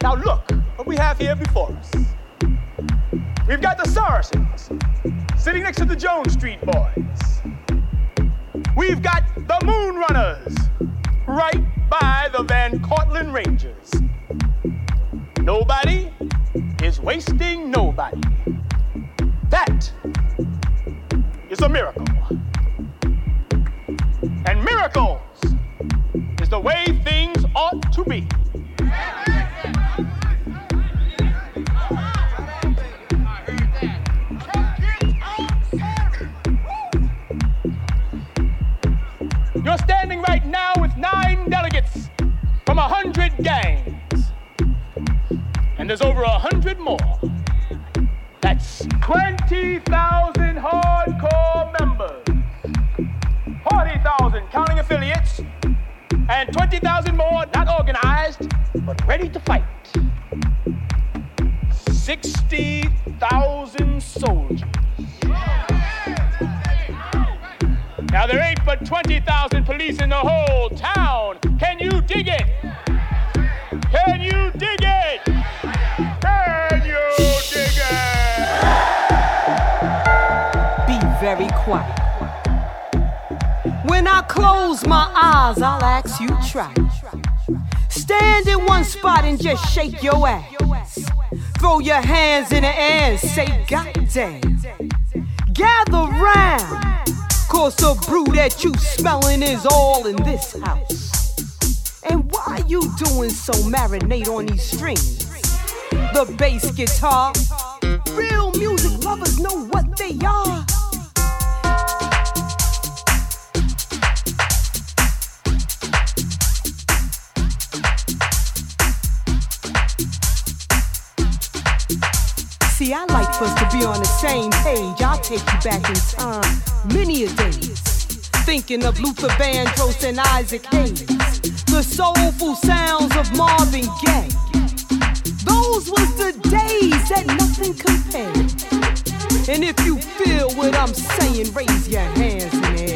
Now look what we have here before us. We've got the Saracens sitting next to the Jones Street Boys. We've got the Moonrunners right by the Van Cortlandt Rangers. Nobody is wasting nobody. That is a miracle. And miracles is the way things ought to be. You're standing right now with 9 delegates from 100 gangs. And there's over 100 more. That's 20,000 hardcore members. 40,000 counting affiliates. And 20,000 more not organized, but ready to fight. 60,000 soldiers. Now there ain't but 20,000 police in the whole town. Can you dig it? Can you dig it? Can you dig it? Be very quiet. When I close my eyes, I'll ask you try. Stand in one spot and just shake your ass. Throw your hands in the air and say, goddamn. Gather round. Cause the brew that you smelling is all in this house. And why you doing so? Marinate on these strings. The bass guitar. Real music lovers know what they are. See, I like for us to be on the same page. I'll take you back in time, many a days. Thinking of Luther Vandross and Isaac Hayes. The soulful sounds of Marvin Gaye. Those was the days that nothing compared. And if you feel what I'm saying, raise your hands in the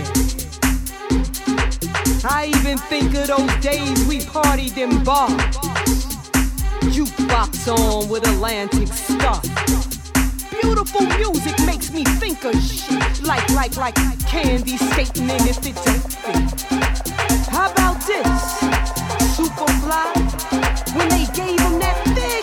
air. I even think of those days we partied in bars. Jukebox on with Atlantic Star. Beautiful music makes me think of shit like candy skating in if it don't fit. How about this? Superfly, when they gave him that fix.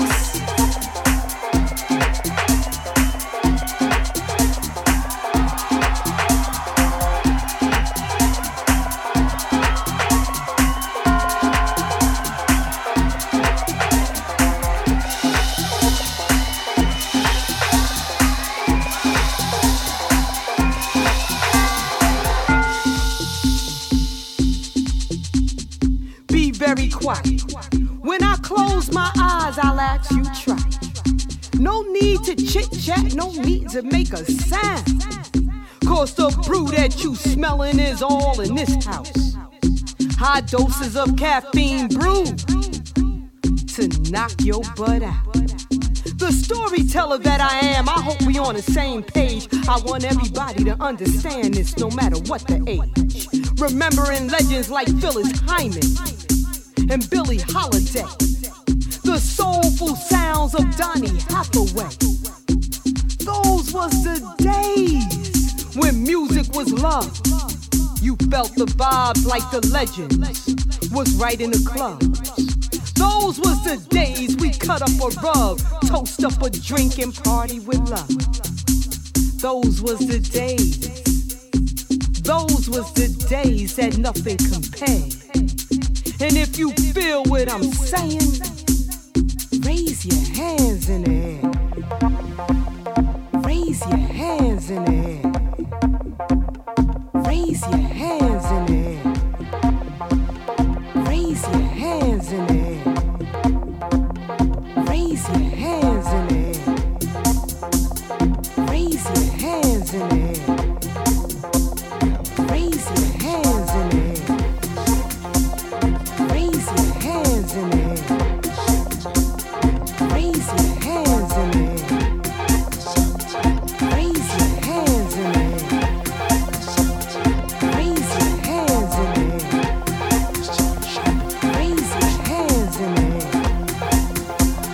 Very quiet. When I close my eyes, I'll ask you try. No need to chit-chat, no need to make a sound. Cause the brew that you smelling is all in this house. High doses of caffeine brew to knock your butt out. The storyteller that I am, I hope we on the same page. I want everybody to understand this no matter what the age. Remembering legends like Phyllis Hyman and Billie Holiday, the soulful sounds of Donny Hathaway. Those was the days when music was love. You felt the vibes like the legends was right in the clubs. Those was the days we cut up a rug, toast up a drink and party with love. Those was the days. Those was the days that nothing compared. And if you feel what I'm saying, raise your hands in the air. Raise your hands in the air. Raise your hands in the air. Raise your hands in the air. Raise your hands in the air. Raise your hands in the air. Raise your hands in the air. Raise your hands in the air. Raise your hands in the air. Raise your hands in the air. Raise your hands in the air. Raise your hands in the air.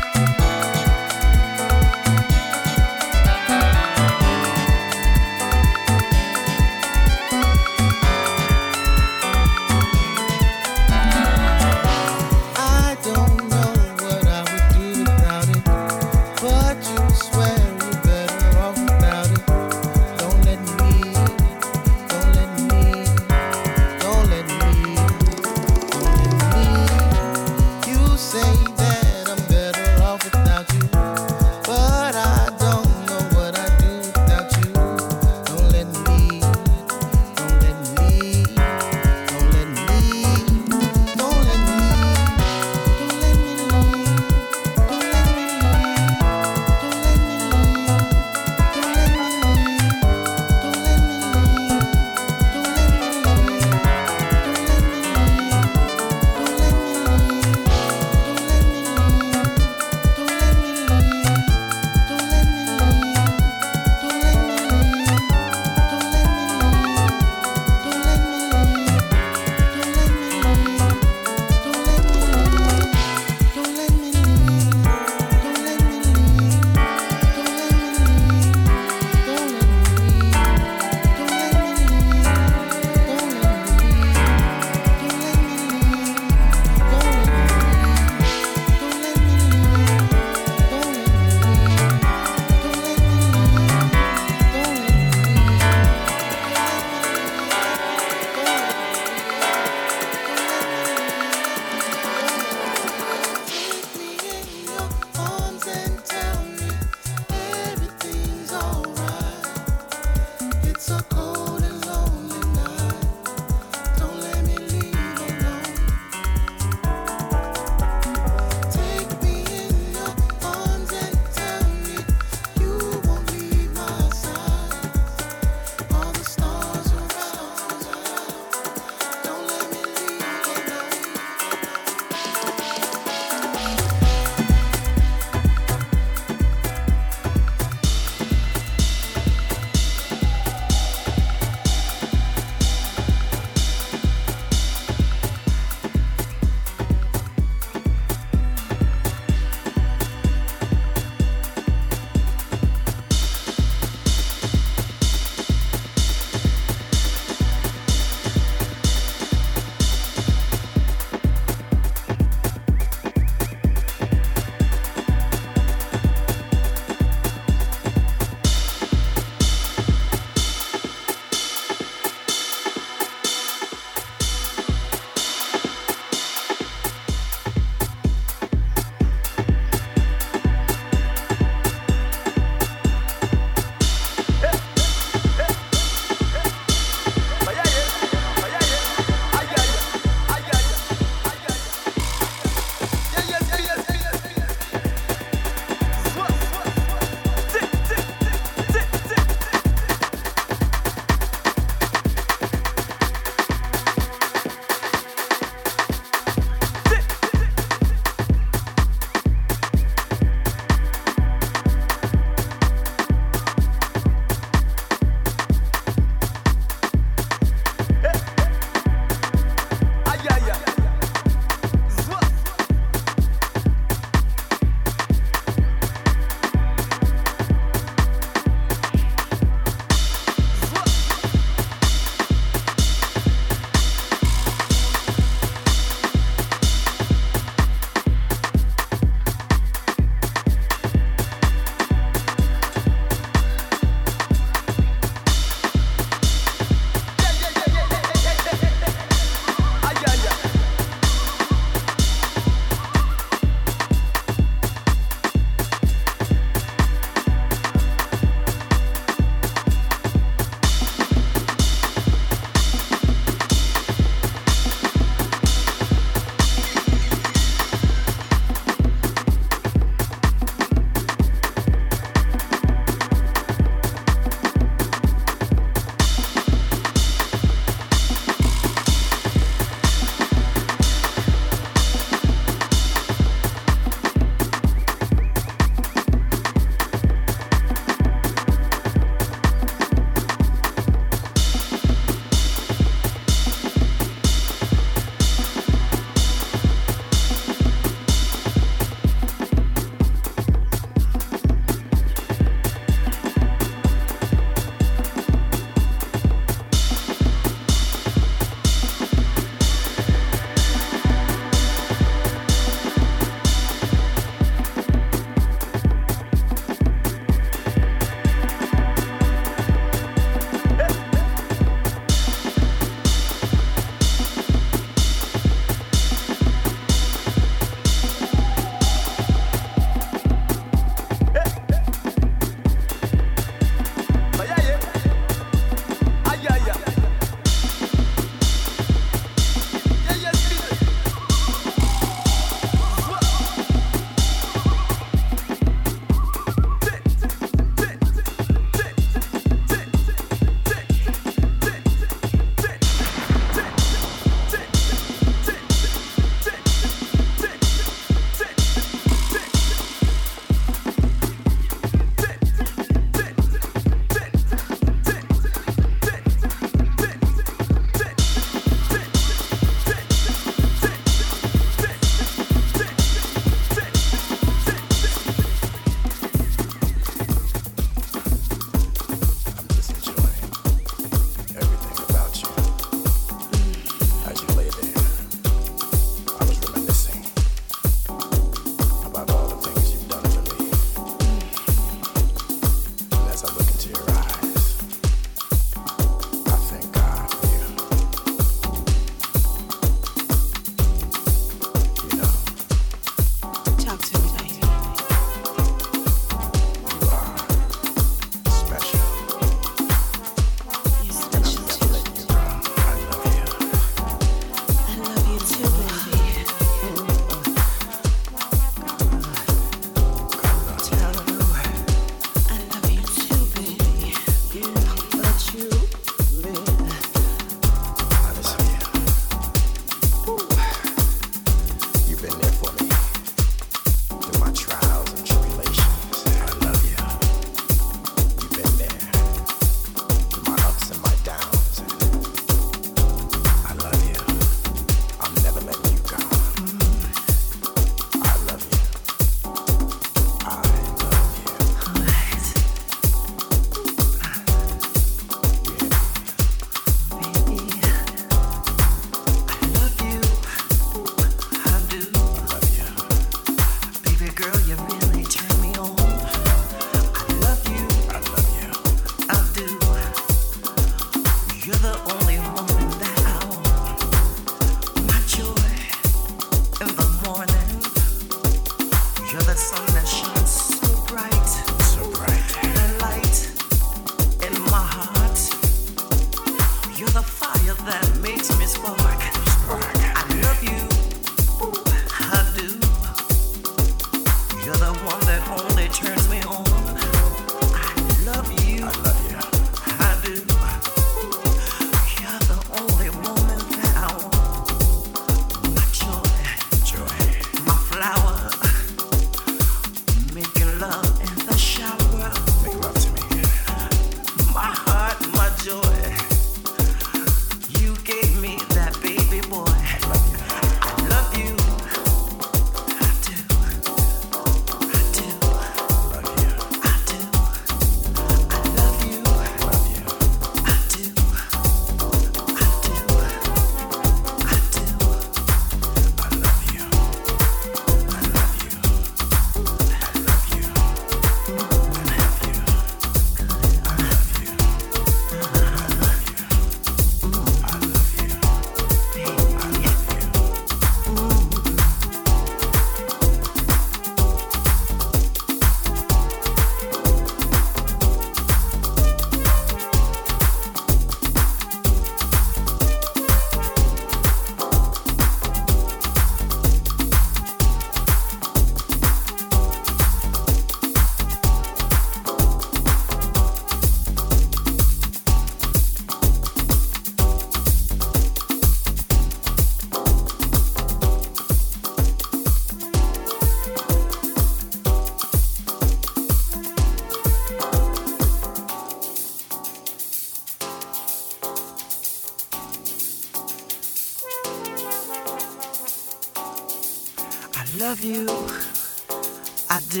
love you, I do.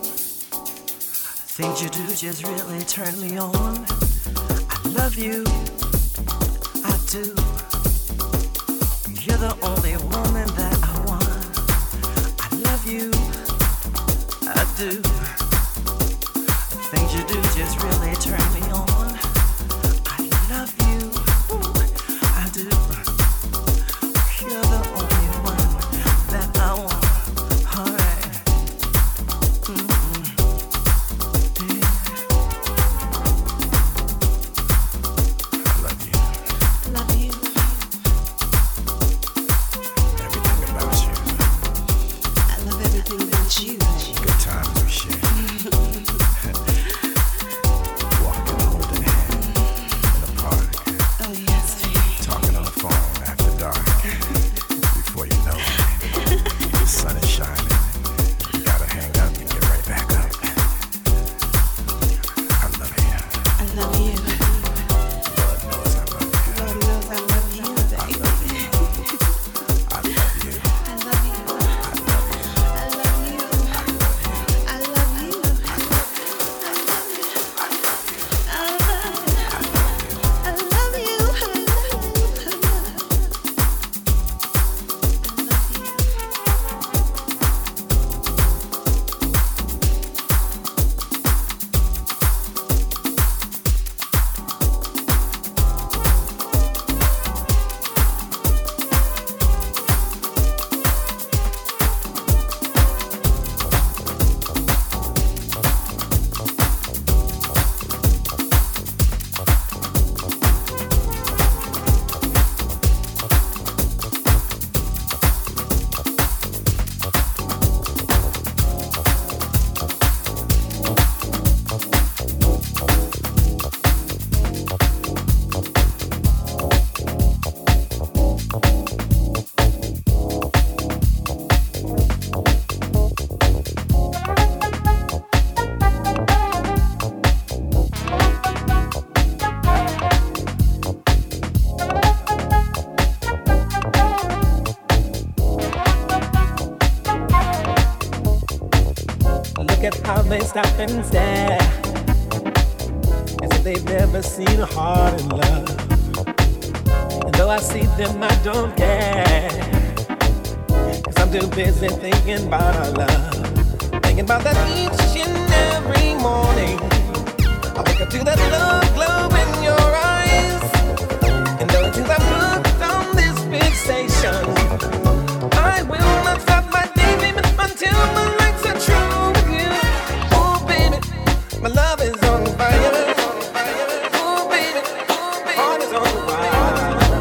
Things you do just really turn me on. I love you, I do. You're the only woman that I want. I love you, I do. Things you do just really turn me on. I love you, I do. You're the only one that I want. Alright. Yeah. I love you. Everything about you. I love everything about you. Good times we share. Walking, holding hands in the park. Oh yes, baby. Talking on the phone after dark. Before you know it, the sun is shining. You gotta hang up and get right back up. I love you. I love you. Lord knows I love you. Lord knows I love you, baby. I love you. I love you. I love you. I love you. I love you. I love you. I love you. Look at how they stop and stare, as if they've never seen a heart in love. And though I see them, I don't care, 'cause I'm too busy thinking about our love. Thinking about that each and every morning. I wake up to that love glow in your eyes. And though since I've looked on this fixation, I will not stop my daydream until my lights are true with you. Oh baby, my love is on fire. Oh baby, heart is on fire.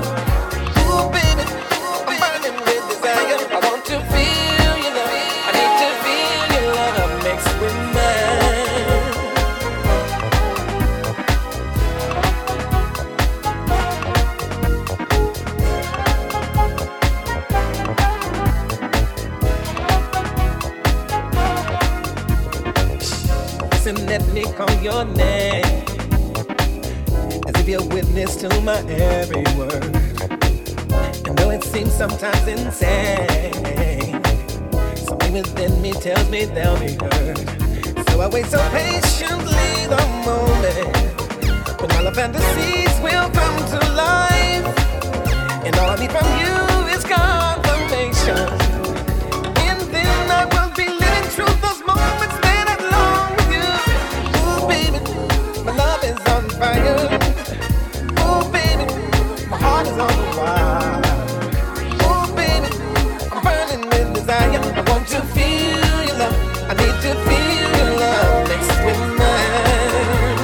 your name, as if you're witness to my every word. And though it seems sometimes insane, something within me tells me they'll be heard. So I wait so patiently the moment when all the fantasies will come to life, and all I need from you is confirmation. And then I will be living through those moments that I long with you. Ooh, baby, my love is on fire. Ooh, baby, my heart is on fire. Ooh, baby, I'm burning with desire. I want to feel your love. I need to feel your love mixed with mine.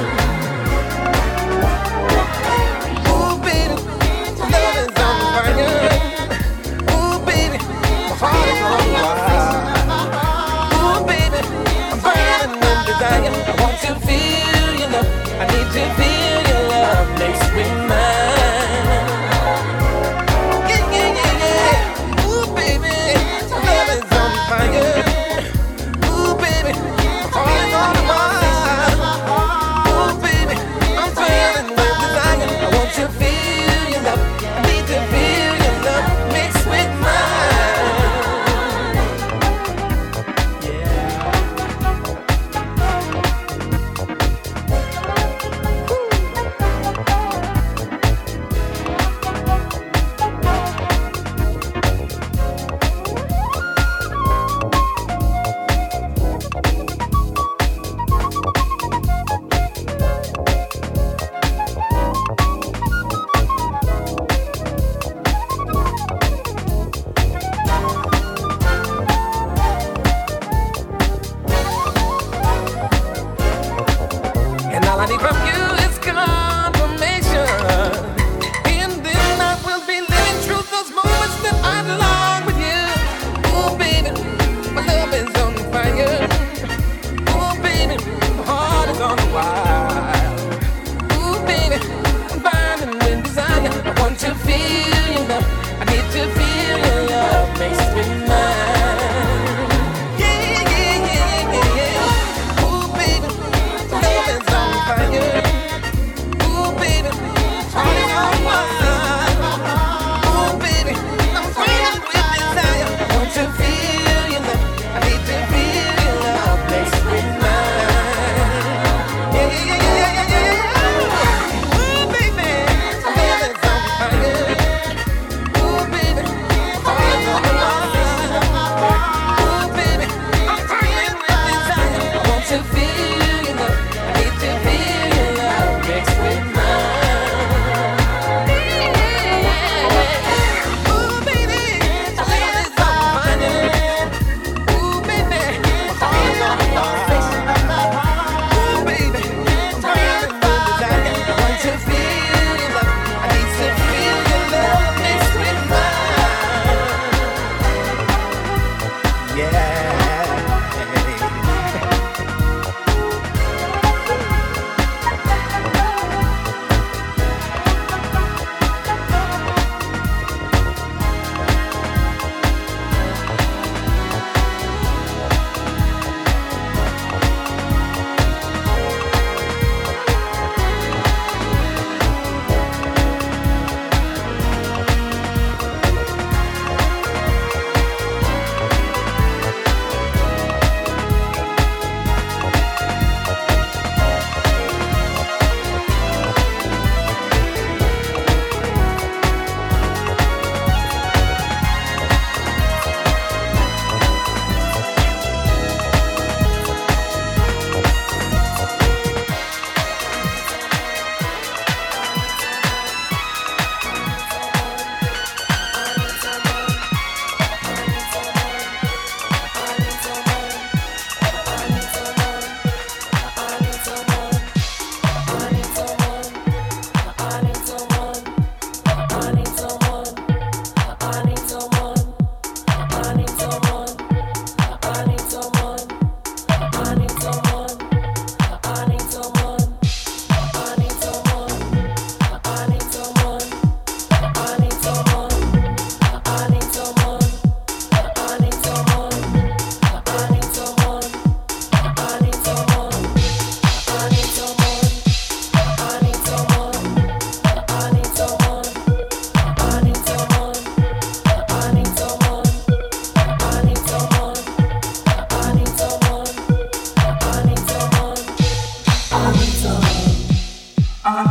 Ooh, baby, my love is on fire. Ooh, baby, my heart is on fire. Ooh, baby, I'm burning with desire. I want to feel your love. I need to feel your love mixed with mine. Yeah, yeah, yeah, yeah. Ooh, baby, my love is on fire. Ooh, baby, my heart is on fire. Ooh, baby, I'm burning with desire. I want to feel your love. I need to feel your love mixed with mine. Yeah.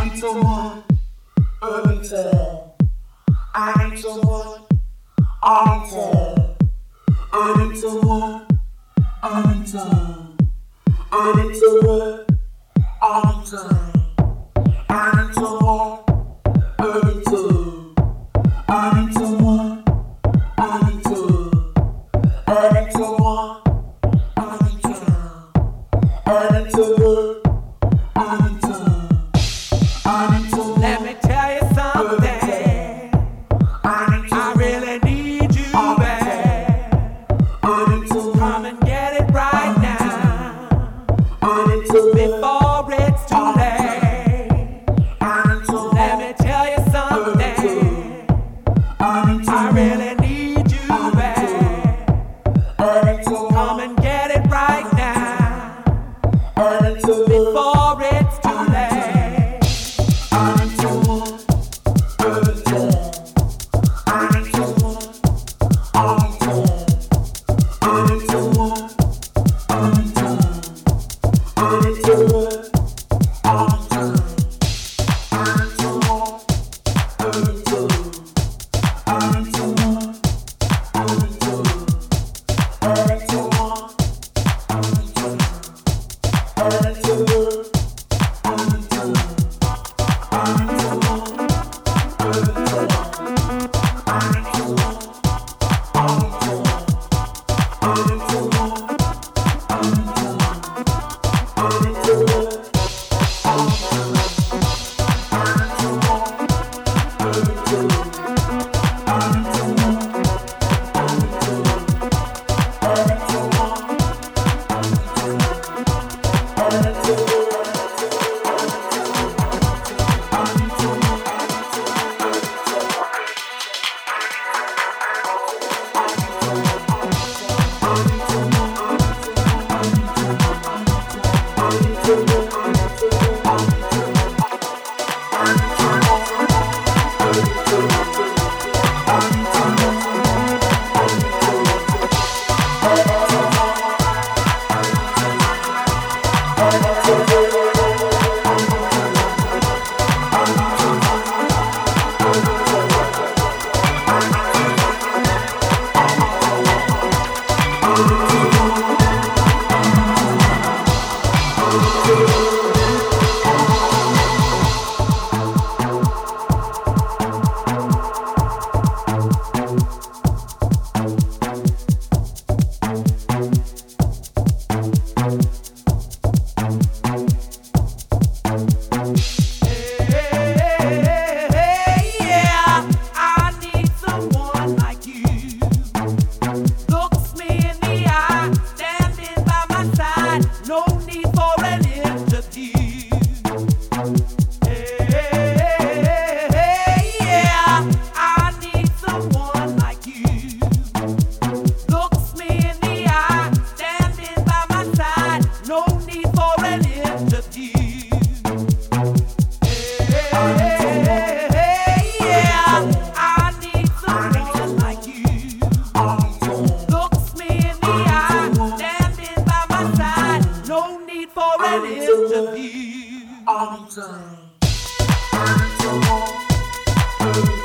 need someone, Irvington. I need someone, Arlington. I need someone, Arlington. I need someone, Arlington. I need someone, Irvington. I need someone, Arlington. I need someone, Arlington. I need someone, Arlington. Let me tell you something. I really need you back. Come and get it right now before it's too late. Let me tell you something. I really need you back. Come and get it right now before it's too late. Arlington.